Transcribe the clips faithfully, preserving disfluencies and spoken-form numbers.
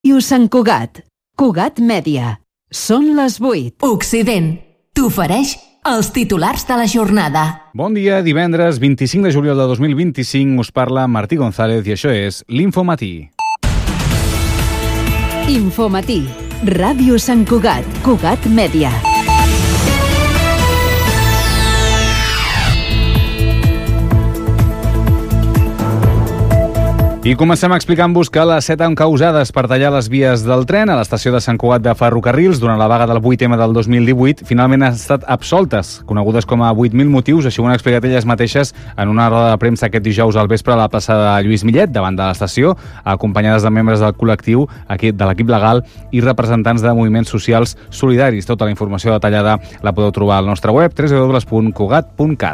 Ràdio Sant Cugat. Cugat Mèdia. Són les vuit. Occident t'ofereix els titulars de la jornada. Bon dia, divendres vint-i-cinc de juliol de dos mil vint-i-cinc us parla Martí González i això és l'Infomatí. Infomatí. Ràdio Sant Cugat. Cugat Mèdia. I comencem explicant-vos que les set encausades per tallar les vies del tren a l'estació de Sant Cugat de Ferrocarrils durant la vaga del vuit eme del dos mil divuit finalment han estat absoltes, conegudes com a vuit mil motius, així ho han explicat elles mateixes en una roda de premsa aquest dijous al vespre a la plaça de Lluís Millet, davant de l'estació, acompanyades de membres del col·lectiu, de l'equip legal i representants de moviments socials solidaris. Tota la informació detallada la podeu trobar al nostre web w w w punt cugat punt cat.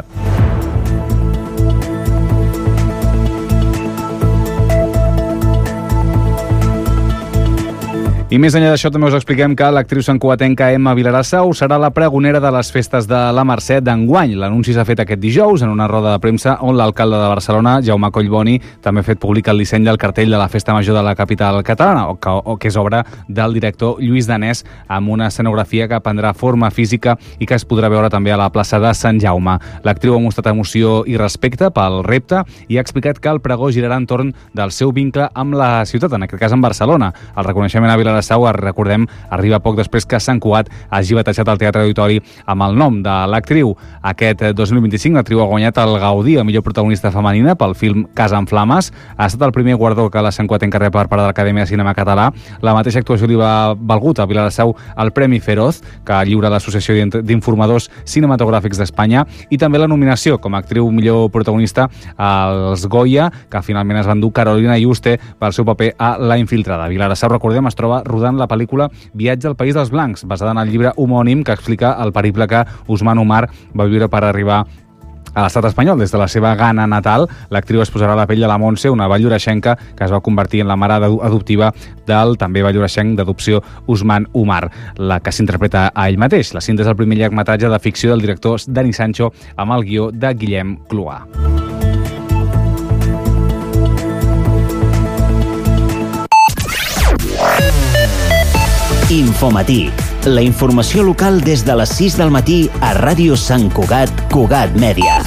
I més enllà d'això també us expliquem que l'actriu santcugatenca Emma Vilarassau serà la pregonera de les festes de la Mercè d'enguany. L'anunci s'ha fet aquest dijous en una roda de premsa on l'alcalde de Barcelona, Jaume Collboni, també ha fet públic el disseny del cartell de la Festa Major de la capital catalana, o que, o que és obra del director Lluís Danés, amb una escenografia que prendrà forma física i que es podrà veure també a la plaça de Sant Jaume. L'actriu ha mostrat emoció i respecte pel repte i ha explicat que el pregó girarà entorn del seu vincle amb la ciutat, en aquest cas amb Barcelona. El reconeixement a Vilarassau, recordem, arriba poc després que Sant Cugat hagi batejat el Teatre Auditori amb el nom de l'actriu. Aquest dos mil vint-i-cinc l'actriu ha guanyat el Gaudí a millor protagonista femenina pel film Casa en Flames. Ha estat el primer guardó que la santcugatenca rep per part de l'Acadèmia de Cinema Català. La mateixa actuació li va valgut a Vilarassau el Premi Feroz, que lliura l'Associació d'Informadors Cinematogràfics d'Espanya, i també la nominació com a actriu millor protagonista als Goya, que finalment es van dur Carolina Juste pel seu paper a La Infiltrada. Vilarassau, recordem, es troba rodant la pel·lícula Viatge al País dels Blancs, basada en el llibre homònim que explica el periple que Ousmane Oumar va viure per arribar a l'estat espanyol. Des de la seva Ghana natal, l'actriu es posarà a la pell de la Montse, una valldoreixenca que es va convertir en la mare adoptiva del també valldoreixenc d'adopció Ousmane Oumar, la que s'interpreta a ell mateix. La cinta és el primer llargmetratge de ficció del director Dani Sancho amb el guió de Guillem Cloà. Infomatí. La informació local des de les sis del matí a Ràdio Sant Cugat, Cugat Mèdia.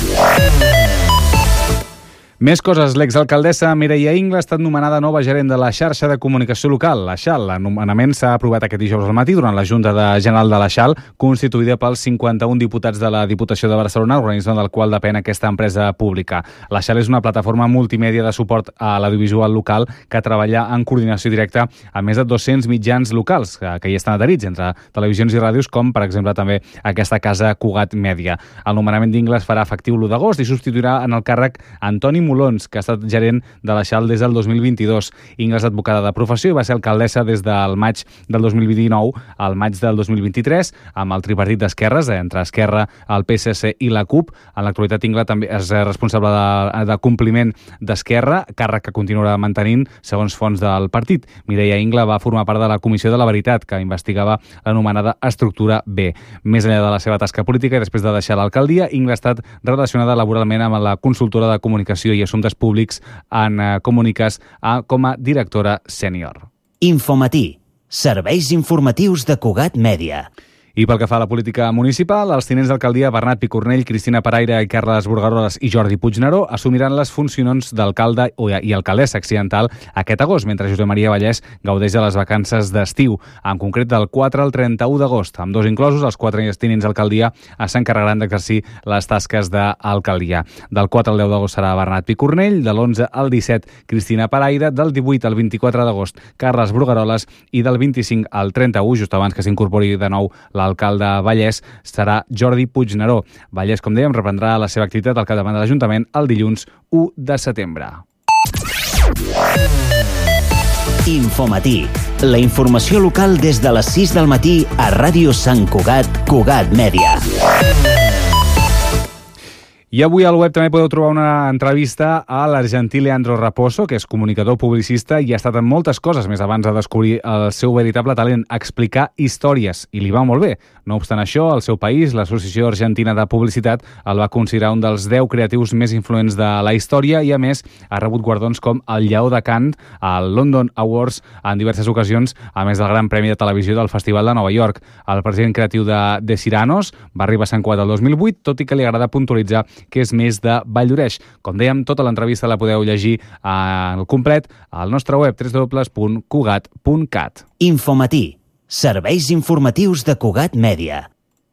Més coses. L'exalcaldessa Mireia Ingla ha estat nomenada nova gerent de la xarxa de comunicació local, la Xal. L'anomenament s'ha aprovat aquest dijous al matí durant la Junta de General de la Xal, constituïda pels cinquanta-un diputats de la Diputació de Barcelona, organisme del qual depèn aquesta empresa pública. La Xal és una plataforma multimèdia de suport a l'audiovisual local que treballa en coordinació directa amb més de dos-cents mitjans locals que, que hi estan adherits, entre televisions i ràdios, com per exemple també aquesta casa Cugat Mèdia. El nomenament d'Ingla es farà efectiu l'u d'agost i substituirà en el càrrec Antoni Molons, que ha estat gerent de la Xal des del dos mil vint-i-dos. Ingla és advocada de professió i va ser alcaldessa des del maig del dos mil dinou al maig del dos mil vint-i-tres, amb el tripartit d'esquerres, entre Esquerra, el P S C i la CUP. En l'actualitat, Ingla també és responsable de, de compliment d'Esquerra, càrrec que continuarà mantenint segons fonts del partit. Mireia Ingla va formar part de la Comissió de la Veritat, que investigava l'anomenada Estructura B. Més enllà de la seva tasca política i després de deixar l'alcaldia, Ingla ha estat relacionada laboralment amb la consultora de comunicació i assumptes públics en Comuniques com a directora sènior. Infomatí. Serveis informatius de Cugat Mèdia. I pel que fa a la política municipal, els tinents d'alcaldia Bernat Picornell, Cristina Paraire i Carles Burgaroles i Jordi Puigneró assumiran les funcions d'alcalde i alcaldessa accidental aquest agost, mentre Josep Maria Vallès gaudeix de les vacances d'estiu, en concret del quatre al trenta-u d'agost. Amb dos inclosos, els quatre tinents d'alcaldia s'encarregaran d'exercir les tasques d'alcaldia. Del quatre al deu d'agost serà Bernat Picornell, de l'onze al disset Cristina Paraire, del divuit al vint-i-quatre d'agost Carles Burgaroles i del vint-i-cinc al trenta-u, just abans que s'incorpori de nou l'alcalde Vallès, serà Jordi Puigneró. Vallès, com dèiem, reprendrà la seva activitat al capdavant de l'Ajuntament el dilluns u de setembre. Infomatí. La informació local des de les sis del matí a Ràdio Sant Cugat, Cugat Mèdia. I avui al web també podeu trobar una entrevista a l'argentí Leandro Raposo, que és comunicador, publicista i ha estat en moltes coses més abans de descobrir el seu veritable talent, explicar històries, i li va molt bé. No obstant això, el seu país, l'Associació Argentina de Publicitat, el va considerar un dels deu creatius més influents de la història i, a més, ha rebut guardons com el Lleó de Cant, el London Awards en diverses ocasions, a més del Gran Premi de Televisió del Festival de Nova York. El president creatiu de De Ciranos va arribar a Sant Cugat el dos mil vuit, tot i que li agrada puntualitzar que és més de Valldoreix. Com dèiem, tota l'entrevista la podeu llegir al complet al nostre web w w w punt cugat punt cat. Infomatí, serveis informatius de Cugat Mèdia.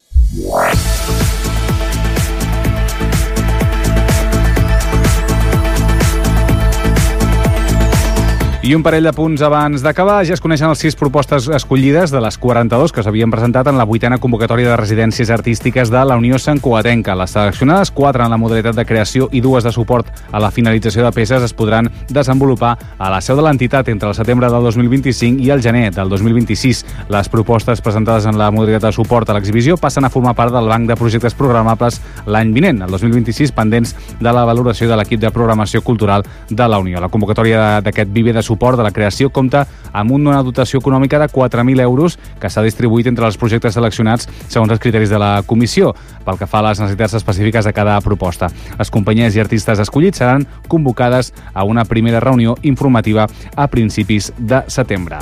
I un parell de punts abans d'acabar. Ja es coneixen les sis propostes escollides de les quaranta-dues que s'havien presentat en la vuitena convocatòria de residències artístiques de la Unió Santcugatenca. Les seleccionades, quatre en la modalitat de creació i dues de suport a la finalització de peces, es podran desenvolupar a la seu de l'entitat entre el setembre del dos mil vint-i-cinc i el gener del dos mil vint-i-sis. Les propostes presentades en la modalitat de suport a l'exhibició passen a formar part del banc de projectes programables l'any vinent, el dos mil vint-i-sis, pendents de la valoració de l'equip de programació cultural de la Unió. La convocatòria d'aquest viver de suport de la creació compta amb una dotació econòmica de quatre mil euros que s'ha distribuït entre els projectes seleccionats segons els criteris de la comissió, pel que fa a les necessitats específiques de cada proposta. Les companyies i artistes escollits seran convocades a una primera reunió informativa a principis de setembre.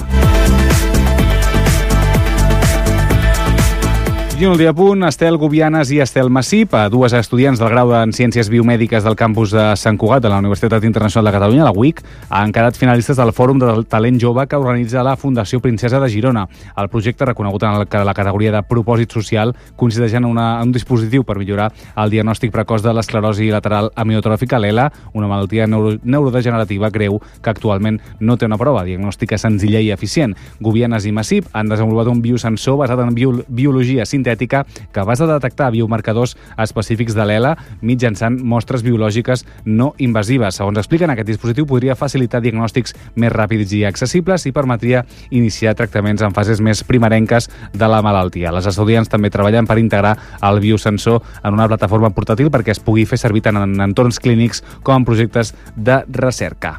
I un últim punt, Estel Gubianes i Estel Massip, dues estudiants del grau en Ciències Biomèdiques del campus de Sant Cugat de la Universitat Internacional de Catalunya, la U I C, han quedat finalistes del Fòrum del Talent Jove que organitza la Fundació Princesa de Girona. El projecte, reconegut en la categoria de propòsit social, consisteix en una, un dispositiu per millorar el diagnòstic precoç de l'esclerosi lateral amiotròfica, l'E L A, una malaltia neuro, neurodegenerativa greu que actualment no té una prova diagnòstica senzilla i eficient. Gubianes i Massip han desenvolupat un biosensor basat en bio, biologia sintètica capaç de detectar biomarcadors específics de l'E L A mitjançant mostres biològiques no invasives. Segons expliquen, aquest dispositiu podria facilitar diagnòstics més ràpids i accessibles i permetria iniciar tractaments en fases més primerenques de la malaltia. Les estudiants també treballen per integrar el biosensor en una plataforma portàtil perquè es pugui fer servir tant en entorns clínics com en projectes de recerca.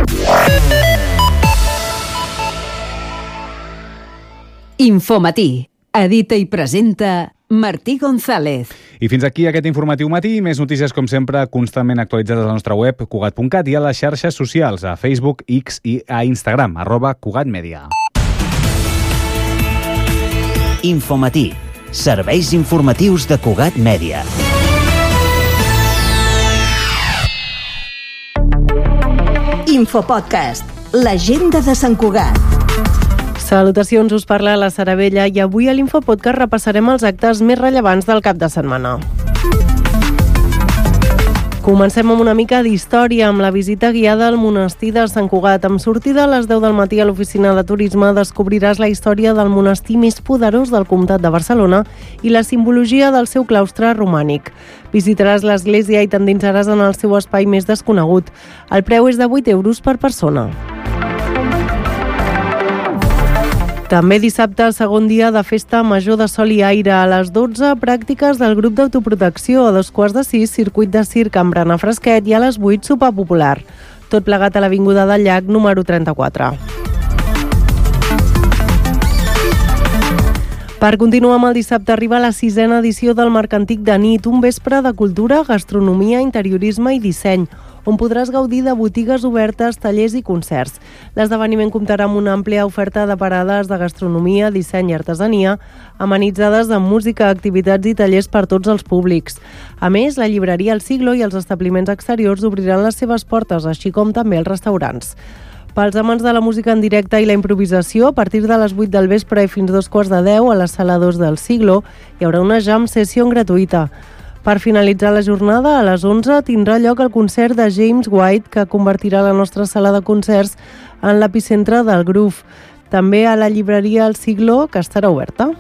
Infomatí. Edita i presenta Martí González. I fins aquí aquest informatiu matí. Més notícies, com sempre, constantment actualitzades a la nostra web, cugat punt cat, i a les xarxes socials, a Facebook, X i a Instagram, arroba Cugat Mèdia. Infomatí. Serveis informatius de Cugat Mèdia. Infopodcast. L'agenda de Sant Cugat. Salutacions, us parla la Sara Bella i avui a l'Infopodcast repassarem els actes més rellevants del cap de setmana. Comencem amb una mica d'història, amb la visita guiada al monestir de Sant Cugat. Amb sortida a les deu del matí a l'oficina de turisme descobriràs la història del monestir més poderós del comtat de Barcelona i la simbologia del seu claustre romànic. Visitaràs l'església i t'endinsaràs en el seu espai més desconegut. El preu és de vuit euros per persona. També dissabte, segon dia de festa major de sol i aire. A les dotze, pràctiques del grup d'autoprotecció. A dos quarts de sis, circuit de circ amb berenar fresquet i a les vuit, sopar popular. Tot plegat a l'Avinguda del Llac, número trenta-quatre. Per continuar amb el dissabte, arriba la sisena edició del Mercantic de nit, un vespre de cultura, gastronomia, interiorisme i disseny, on podràs gaudir de botigues obertes, tallers i concerts. L'esdeveniment comptarà amb una àmplia oferta de parades de gastronomia, disseny i artesania, amenitzades amb música, activitats i tallers per tots els públics. A més, la llibreria El Siglo i els establiments exteriors obriran les seves portes, així com també els restaurants. Pels amants de la música en directe i la improvisació, a partir de les vuit del vespre i fins dos quarts de deu a la sala dos del Siglo hi haurà una jam session gratuïta. Per finalitzar la jornada, a les onze tindrà lloc el concert de James White, que convertirà la nostra sala de concerts en l'epicentre del groove. També a la llibreria El Siglo, que estarà oberta.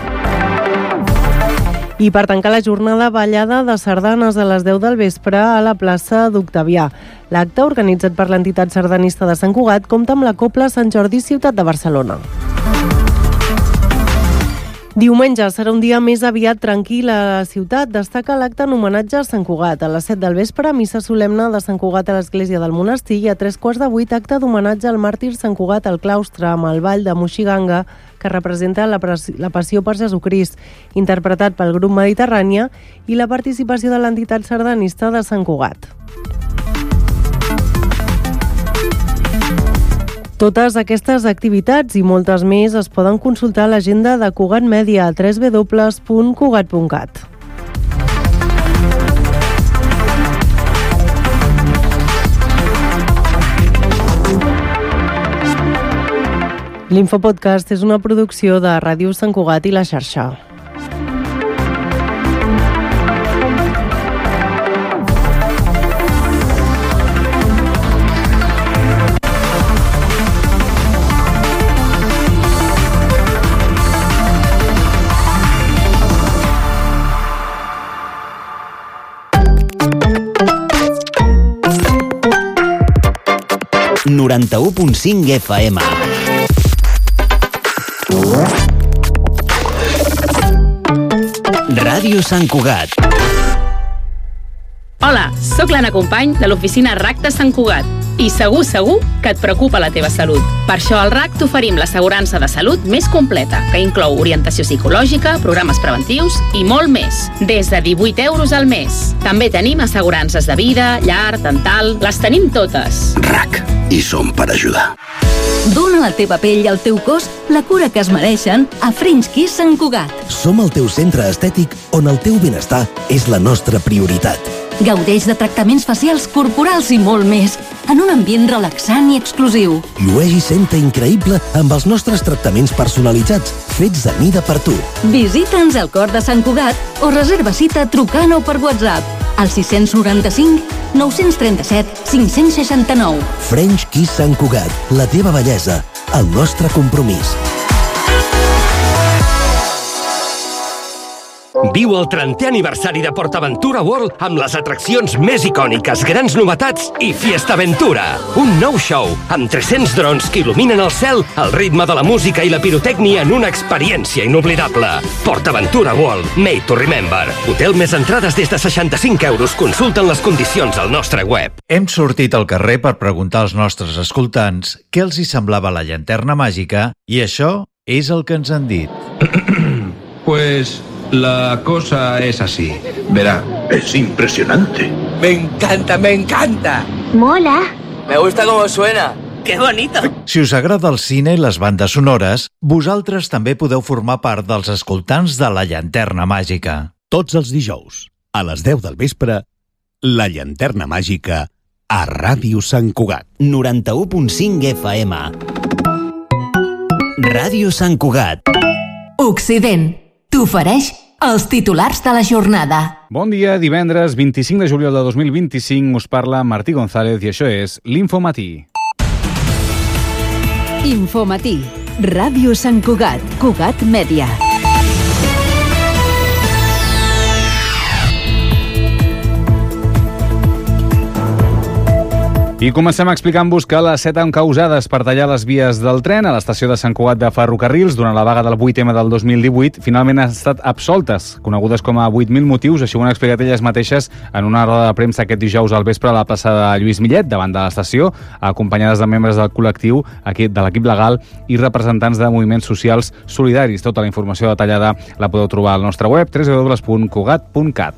I per tancar la jornada, ballada de sardanes a les deu del vespre a la plaça d'Octavià. L'acte, organitzat per l'entitat sardanista de Sant Cugat, compta amb la Cobla Sant Jordi Ciutat de Barcelona. Diumenge serà un dia més aviat tranquil a la ciutat. Destaca l'acte en homenatge a Sant Cugat. A les set del vespre, missa solemne de Sant Cugat a l'església del monestir i a tres quarts de vuit acte d'homenatge al màrtir Sant Cugat al claustre amb el ball de Moixiganga que representa la, la passió per Jesucrist, interpretat pel grup Mediterrània i la participació de l'entitat sardanista de Sant Cugat. Totes aquestes activitats i moltes més es poden consultar a l'agenda de Cugat Mèdia a w w w punt cugat punt cat. L'Infopodcast és una producció de Ràdio Sant Cugat i la xarxa. noranta-u punt cinc F M. Ràdio Sant Cugat. Hola, sóc l'Anna Company de l'oficina R A C de Sant Cugat i segur, segur que et preocupa la teva salut. Per això al R A C t'oferim l'assegurança de salut més completa, que inclou orientació psicològica, programes preventius i molt més, des de divuit euros al mes. També tenim assegurances de vida, llar, dental, les tenim totes. R A C, i som per ajudar. Dóna a la teva pell i al teu cos la cura que es mereixen a French Kiss Sant Cugat. Som el teu centre estètic on el teu benestar és la nostra prioritat. Gaudeix de tractaments facials, corporals i molt més, en un ambient relaxant i exclusiu. Llueix i senta increïble amb els nostres tractaments personalitzats, fets a mida per tu. Visita'ns al cor de Sant Cugat o reserva cita trucant o per WhatsApp al sis nou cinc, nou tres set, cinc sis nou. French Kiss Sant Cugat, la teva bellesa, el nostre compromís. Viu el trentè aniversari de PortAventura World amb les atraccions més icòniques, grans novetats i Fiesta Aventura. Un nou show amb tres-cents drons que il·luminen el cel al ritme de la música i la pirotècnia en una experiència inoblidable. PortAventura World, made to remember. Hotel més entrades des de seixanta-cinc euros. Consulten les condicions al nostre web. Hem sortit al carrer per preguntar als nostres escoltants què els hi semblava la llanterna màgica i això és el que ens han dit. Pues... la cosa es así. Verá, es impresionante. Me encanta, me encanta. Mola. Me gusta cómo suena. ¡Qué bonito! Si us agrada el cine i les bandes sonores, vosaltres també podeu formar part dels escoltants de La Llanterna Màgica. Tots els dijous, a les deu del vespre, La Llanterna Màgica a Ràdio Sant Cugat. noranta-u punt cinc F M. Ràdio Sant Cugat. Occident t'ofereix els titulars de la jornada. Bon dia, divendres vint-i-cinc de juliol de dos mil vint-i-cinc us parla Martí González i això és l'Infomatí. Infomatí, Ràdio Sant Cugat, Cugat Mèdia. I comencem explicant-vos que les set encausades per tallar les vies del tren a l'estació de Sant Cugat de Ferrocarrils durant la vaga del vuit eme del dos mil divuit finalment han estat absoltes, conegudes com a vuit mil motius, així ho han explicat elles mateixes en una roda de premsa aquest dijous al vespre a la plaça de Lluís Millet, davant de l'estació, acompanyades de membres del col·lectiu, de l'equip legal i representants de moviments socials solidaris. Tota la informació detallada la podeu trobar al nostre web w w w punt cugat punt cat.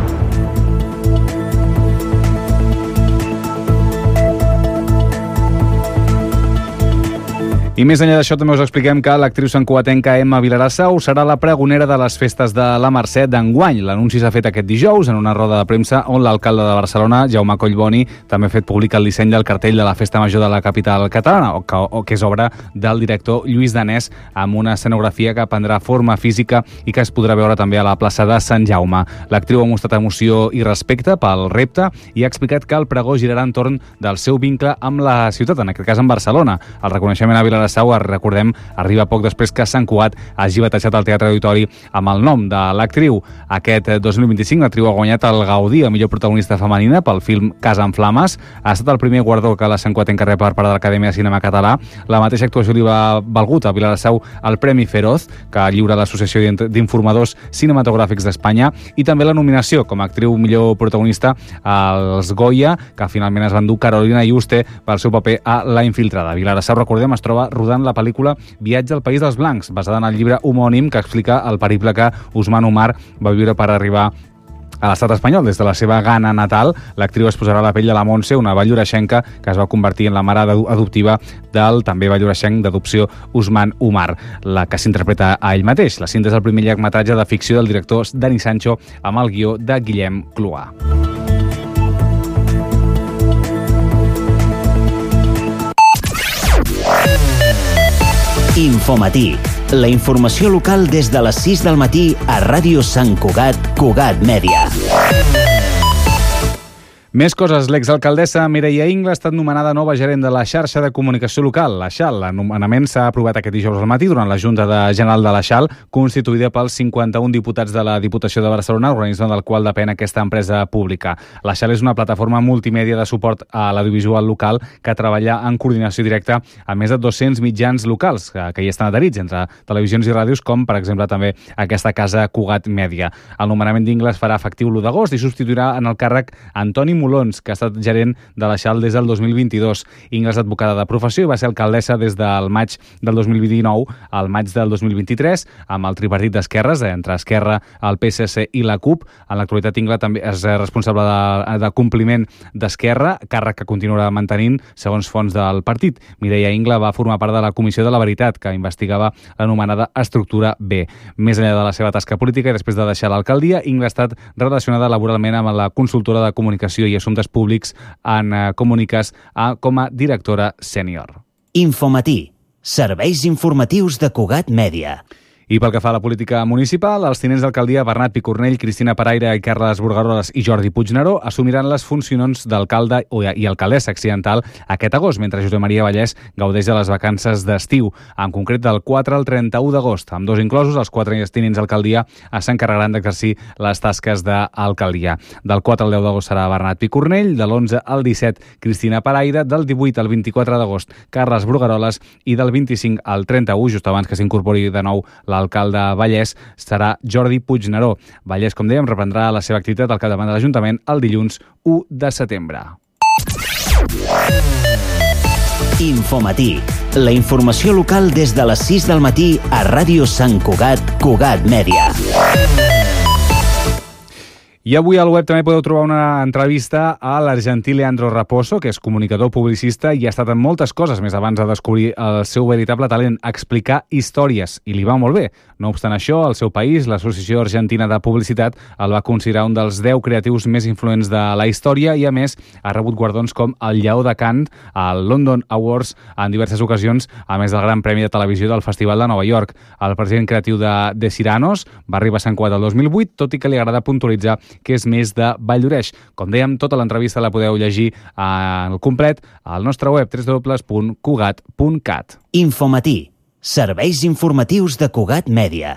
I més enllà d'això també us expliquem que l'actriu santcugatenca Emma Vilarasau serà la pregonera de les festes de la Mercè d'enguany. L'anunci s'ha fet aquest dijous en una roda de premsa on l'alcalde de Barcelona, Jaume Collboni, també ha fet públic el disseny del cartell de la Festa Major de la capital catalana, o que, o que és obra del director Lluís Danés, amb una escenografia que prendrà forma física i que es podrà veure també a la plaça de Sant Jaume. L'actriu ha mostrat emoció i respecte pel repte i ha explicat que el pregó girarà entorn del seu vincle amb la ciutat, en aquest cas amb Barcelona. El reconeixement a Vilarasau Vilassau, recordem, arriba poc després que Sant Cugat hagi batejat el Teatre Auditori amb el nom de l'actriu. Aquest dos mil vint-i-cinc l'actriu ha guanyat el Gaudí a millor protagonista femenina pel film Casa en Flames. Ha estat el primer guardó que la santcugatenca rep per part de l'Acadèmia de Cinema Català. La mateixa actuació li va valgut a Vilassau el Premi Feroz, que lliura l'Associació d'Informadors Cinematogràfics d'Espanya, i també la nominació com a actriu millor protagonista als Goya, que finalment es va endur Carolina Juste pel seu paper a La Infiltrada. Vilassau, recordem, es troba rodant la pel·lícula Viatge al País dels Blancs, basada en el llibre homònim que explica el periple que Ousmane Oumar va viure per arribar a l'estat espanyol. Des de la seva Ghana natal, l'actriu es posarà a la pell de la Montse, una valldoreixenca que es va convertir en la mare adoptiva del també valldoreixenc d'adopció Ousmane Oumar, la que s'interpreta a ell mateix. La cinta és el primer llargmetratge de ficció del director Dani Sancho amb el guió de Guillem Cloà. Infomatí. La informació local des de les sis del matí a Ràdio Sant Cugat, Cugat Mèdia. Més coses. L'exalcaldessa Mireia Ingla ha estat nomenada nova gerent de la xarxa de comunicació local, la Xal. L'anomenament s'ha aprovat aquest dijous al matí durant la Junta de General de la Xal, constituïda pels cinquanta-un diputats de la Diputació de Barcelona, organisme del qual depèn aquesta empresa pública. La Xal és una plataforma multimèdia de suport a l'audiovisual local que treballa en coordinació directa amb més de dos-cents mitjans locals que, que hi estan adherits, entre televisions i ràdios, com per exemple també aquesta casa Cugat Mèdia. El nomenament d'Ingla es farà efectiu l'u d'agost i substituirà en el càrrec Antoni Molons, que ha estat gerent de la Xal des del dos mil vint-i-dos. Ingla és advocada de professió i va ser alcaldessa des del maig del dos mil dinou al maig del dos mil vint-i-tres, amb el tripartit d'esquerres, entre Esquerra, el P S C i la CUP. En l'actualitat, Ingla també és responsable de, de compliment d'Esquerra, càrrec que continuarà mantenint segons fonts del partit. Mireia Ingla va formar part de la Comissió de la Veritat, que investigava l'anomenada Estructura B. Més enllà de la seva tasca política i després de deixar l'alcaldia, Ingla ha estat relacionada laboralment amb la consultora de comunicació i assumptes públics en uh, Comuniques a, com a directora sènior. Infomatí. Serveis informatius de Cugat Mèdia. I pel que fa a la política municipal, els tinents d'alcaldia Bernat Picornell, Cristina Paraire i Carles Burgaroles i Jordi Puigneró assumiran les funcions d'alcalde i alcaldessa accidental aquest agost, mentre Josep Maria Vallès gaudeix de les vacances d'estiu, en concret del quatre al trenta-u d'agost. Amb dos inclosos, els quatre tinents d'alcaldia s'encarregaran d'exercir les tasques d'alcaldia. Del quatre al deu d'agost serà Bernat Picornell, de l'onze al disset Cristina Paraire, del divuit al vint-i-quatre d'agost Carles Burgaroles i del vint-i-cinc al trenta-u, just abans que s'incorpori de nou la l'alcalde Vallès, serà Jordi Puigneró. Vallès, com dèiem, reprendrà la seva activitat al capdavant de l'Ajuntament el dilluns u de setembre. Infomatí. La informació local des de les sis del matí a Ràdio Sant Cugat, Cugat Mèdia. I avui al web també podeu trobar una entrevista a l'argentí Leandro Raposo, que és comunicador, publicista i ha estat en moltes coses més abans de descobrir el seu veritable talent, explicar històries, i li va molt bé. No obstant això, al seu país, l'Associació Argentina de Publicitat el va considerar un dels deu creatius més influents de la història i, a més, ha rebut guardons com el Lleó de Cant, al London Awards en diverses ocasions, a més del Gran Premi de Televisió del Festival de Nova York. El president creatiu de De Ciranos va arribar a Sant Cugat el dos mil vuit, tot i que li agrada puntualitzar que és més de Valldoreix. Com dèiem, tota l'entrevista la podeu llegir al complet al nostre web w w w punt cugat punt cat. Infomatí. Serveis informatius de Cugat Mèdia.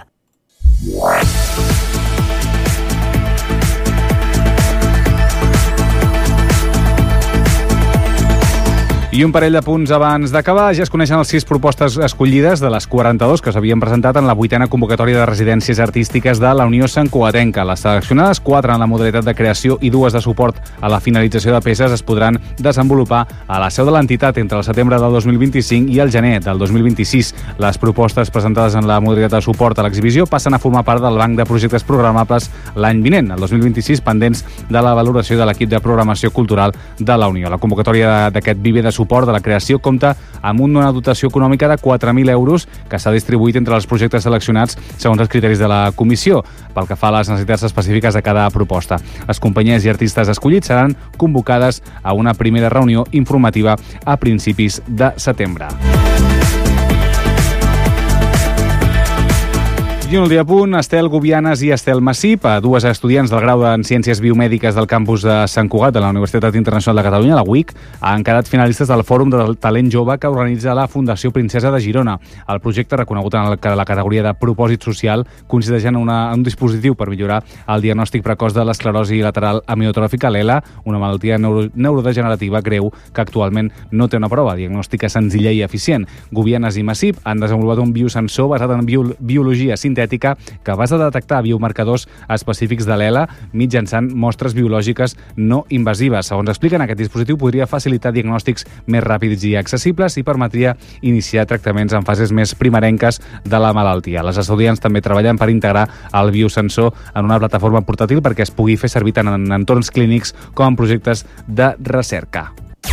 I un parell de punts abans d'acabar. Ja es coneixen les sis propostes escollides de les quaranta-dues que s'havien presentat en la vuitena convocatòria de residències artístiques de la Unió Santcugatenca. Les seleccionades, quatre en la modalitat de creació i dues de suport a la finalització de peces, es podran desenvolupar a la seu de l'entitat entre el setembre del dos mil vint-i-cinc i el gener del dos mil vint-i-sis. Les propostes presentades en la modalitat de suport a l'exhibició passen a formar part del banc de projectes programables l'any vinent, el dos mil vint-i-sis, pendents de la valoració de l'equip de programació cultural de la Unió. La convocatòria d'aquest viver de suport suport de la creació compta amb una dotació econòmica de quatre mil euros que s'ha distribuït entre els projectes seleccionats segons els criteris de la comissió, pel que fa a les necessitats específiques de cada proposta. Les companyies i artistes escollits seran convocades a una primera reunió informativa a principis de setembre. vint i un al dia punt, Estel Gubianes i Estel Massip, dues estudiants del grau en Ciències Biomèdiques del campus de Sant Cugat de la Universitat Internacional de Catalunya, la U I C, han quedat finalistes del Fòrum del Talent Jove que organitza la Fundació Princesa de Girona. El projecte, reconegut en la categoria de propòsit social, consisteix en una, un dispositiu per millorar el diagnòstic precoç de l'esclerosi lateral amiotròfica, l'E L A, una malaltia neuro, neurodegenerativa greu que actualment no té una prova diagnòstica senzilla i eficient. Gubianes i Massip han desenvolupat un biosensor basat en bio, biologia sintètica capaç de detectar biomarcadors específics de l'E L A mitjançant mostres biològiques no invasives. Segons expliquen, aquest dispositiu podria facilitar diagnòstics més ràpids i accessibles i permetria iniciar tractaments en fases més primerenques de la malaltia. Les estudiants també treballen per integrar el biosensor en una plataforma portàtil perquè es pugui fer servir tant en entorns clínics com en projectes de recerca.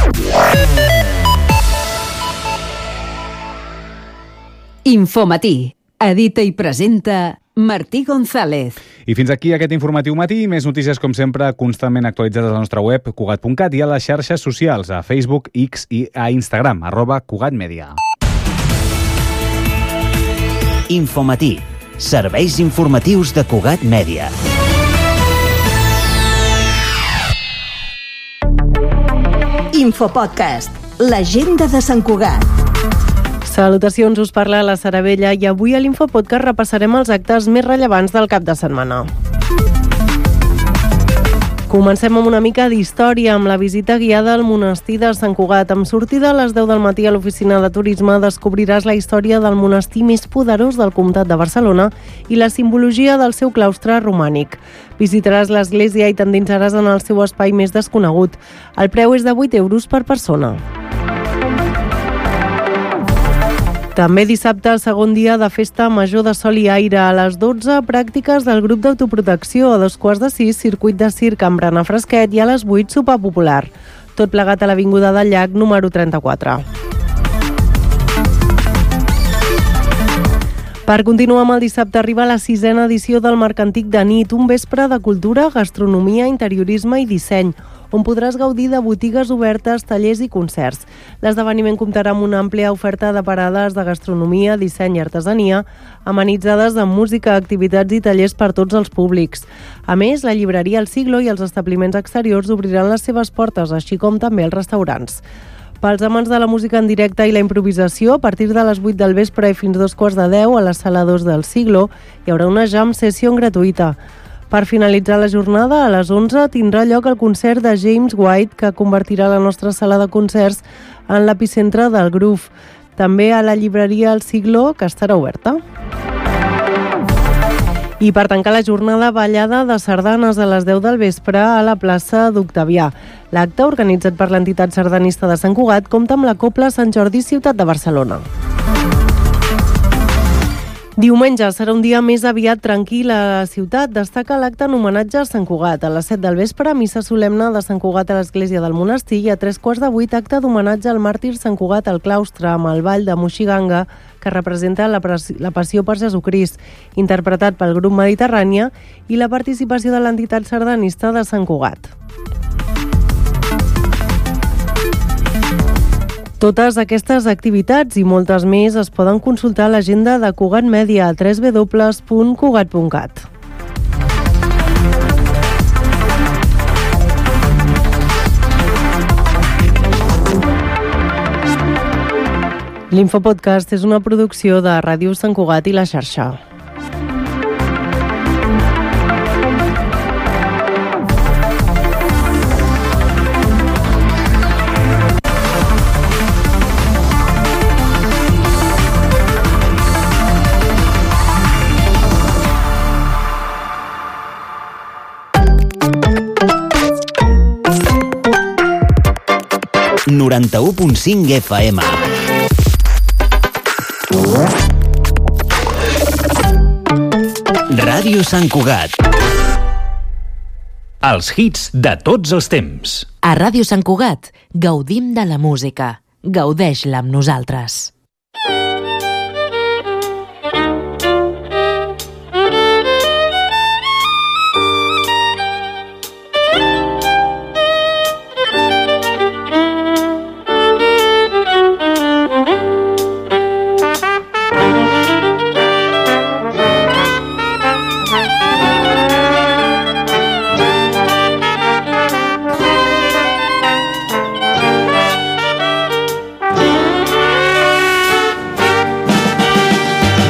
Infomatí. Edita i presenta Martí González. I fins aquí aquest informatiu matí. Més notícies, com sempre, constantment actualitzades a la nostra web, cugat punt cat, i a les xarxes socials, a Facebook, X i a Instagram, arroba cugatmedia. Infomatí. Serveis informatius de Cugat Mèdia. Infopodcast. L'agenda de Sant Cugat. Salutacions, us parla la Sara Bella i avui a l'Infopodcast repassarem els actes més rellevants del cap de setmana. Comencem amb una mica d'història, amb la visita guiada al monestir de Sant Cugat. Amb sortida a les deu del matí a l'oficina de turisme descobriràs la història del monestir més poderós del comtat de Barcelona i la simbologia del seu claustre romànic. Visitaràs l'església i t'endinsaràs en el seu espai més desconegut. El preu és de vuit euros per persona. També dissabte, segon dia de festa major de sol i aire. A les dotze, pràctiques del grup d'autoprotecció. A dos quarts de sis, circuit de circ amb berenar fresquet i a les vuit, sopar popular. Tot plegat a l'Avinguda del Llac, número trenta-quatre. Per continuar amb el dissabte, arriba la sisena edició del Mercantic de nit, un vespre de cultura, gastronomia, interiorisme i disseny, on podràs gaudir de botigues obertes, tallers i concerts. L'esdeveniment comptarà amb una àmplia oferta de parades de gastronomia, disseny i artesania, amenitzades amb música, activitats i tallers per tots els públics. A més, la llibreria El Siglo i els establiments exteriors obriran les seves portes, així com també els restaurants. Pels amants de la música en directe i la improvisació, a partir de les vuit del vespre i fins dos quarts de deu a la sala dos del Siglo, hi haurà una jam session gratuïta. Per finalitzar la jornada, a les onze, tindrà lloc el concert de James White, que convertirà la nostra sala de concerts en l'epicentre del groove. També a la llibreria El Siglo, que estarà oberta. I per tancar la jornada, ballada de sardanes a les deu del vespre a la plaça d'Octavià. L'acte, organitzat per l'entitat sardanista de Sant Cugat, compta amb la Cobla Sant Jordi Ciutat de Barcelona. Diumenge serà un dia més aviat tranquil a la ciutat. Destaca l'acte en homenatge a Sant Cugat. A les set del vespre, missa solemne de Sant Cugat a l'església del monestir i a tres quarts de vuit, acte d'homenatge al màrtir Sant Cugat al claustre amb el ball de Moixiganga, que representa la, la passió per Jesucrist, interpretat pel grup Mediterrània, i la participació de l'entitat sardanista de Sant Cugat. Totes aquestes activitats i moltes més es poden consultar a l'agenda de Cugat Mèdia a w w w punt cugat punt cat. L'Infopodcast és una producció de Ràdio Sant Cugat i la xarxa. noranta-u punt cinc F M. Ràdio Sant Cugat. Els hits de tots els temps. A Ràdio Sant Cugat gaudim de la música. Gaudeix-la amb nosaltres.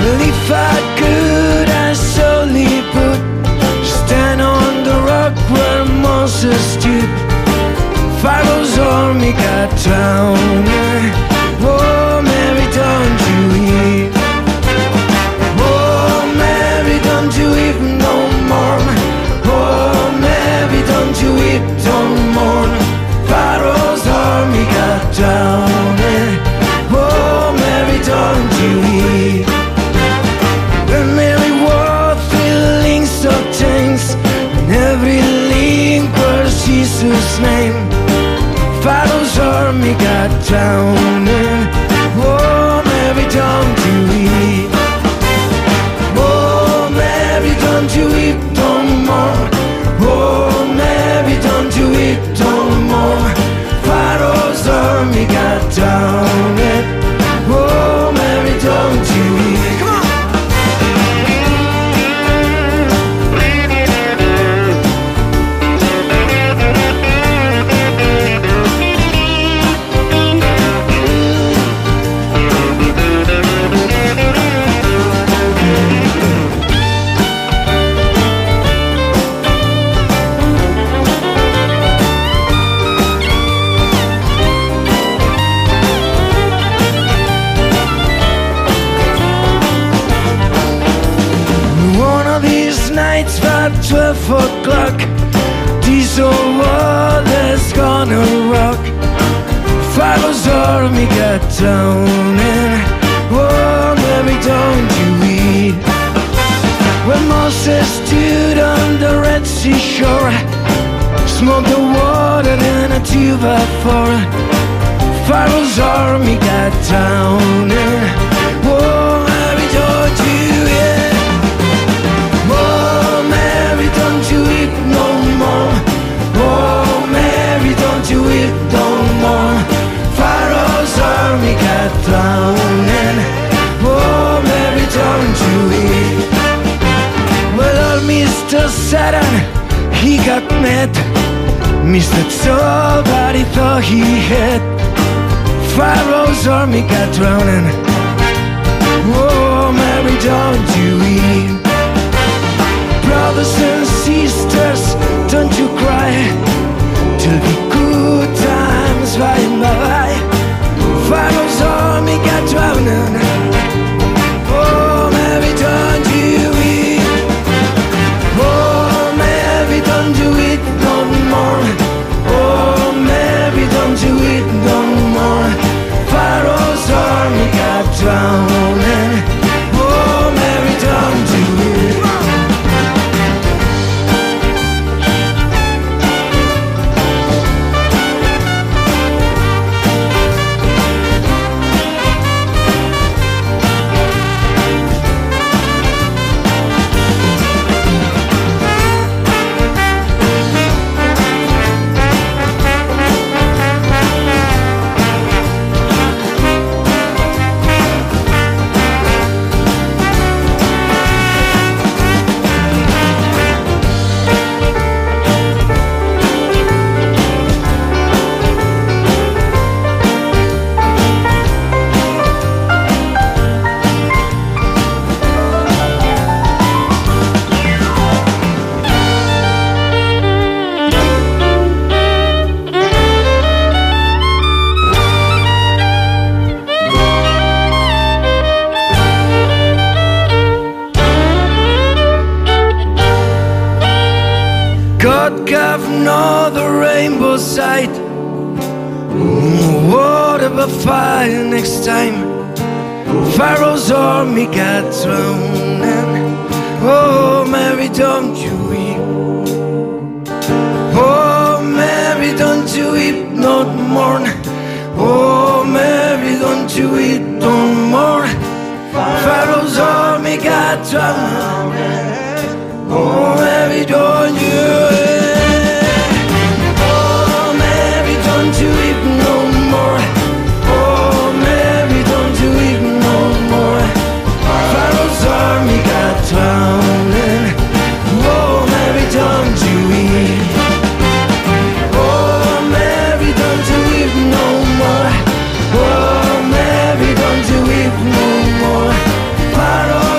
Well, if I could, I surely would stand on the rock where Moses stood. Pharaoh's army got drowned. Oh, Mary, don't you weep. Oh, Mary, don't you weep no more. Oh, Mary, don't you weep no more. Pharaoh's army got drowned. Oh, Mary, don't you weep. And Mary wore three links of chains, and every link was Jesus' name. Pharaoh's army got drowned. Oh, Mary, don't you weep. Oh, Mary, don't you weep no more. Oh, Mary, don't you weep no more. Pharaoh's army got drowned. Oh, Mary, don't you weep. Come on. Twelve o'clock, this old world is gonna rock. Pharaoh's army got drowning. Oh, Mary, don't you weep. When Moses stood on the Red Sea shore, smoked the water in a two by four. Pharaoh's army got drowning. Oh, Mary, don't you weep. Oh, Mary, don't you weep no more. Oh, Mary, don't you weep no more. Pharaoh's army got drowning. Oh, Mary, don't you weep. Well, old Mister Saturn, he got mad. Mister Somebody thought he had. Pharaoh's army got drowning. Oh, Mary, don't you weep. Brothers and sisters, don't you cry. Till the good times by and by. Pharaoh's army got drowning. Oh, Mary, don't you weep. Oh, Mary, don't you weep no more. Oh, Mary, don't you weep no more. Pharaoh's army got drowning. Oh, Mary, don't you weep. God gave another rainbow sight. Mm, what about fire next time? Pharaoh's army got drowning. Oh, Mary, don't you weep. Oh, Mary, don't you weep no more. Oh, Mary, don't you weep no more. Pharaoh's army got drowning. Oh, Mary, don't you weep. Oh, Mary, don't you weep no more. Oh, Mary, don't you weep no more. Pharaoh's army got drowning. Oh, Mary, don't you weep. Oh, Mary, don't you weep no more. Oh, Mary, don't you weep no more. Pharaoh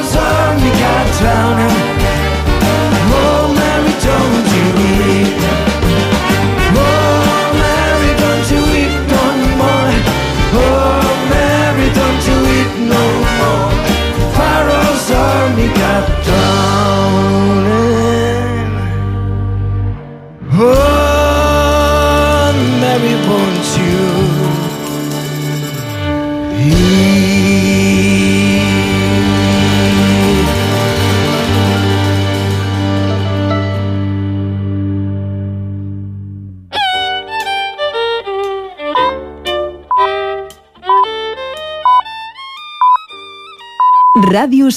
Ràdio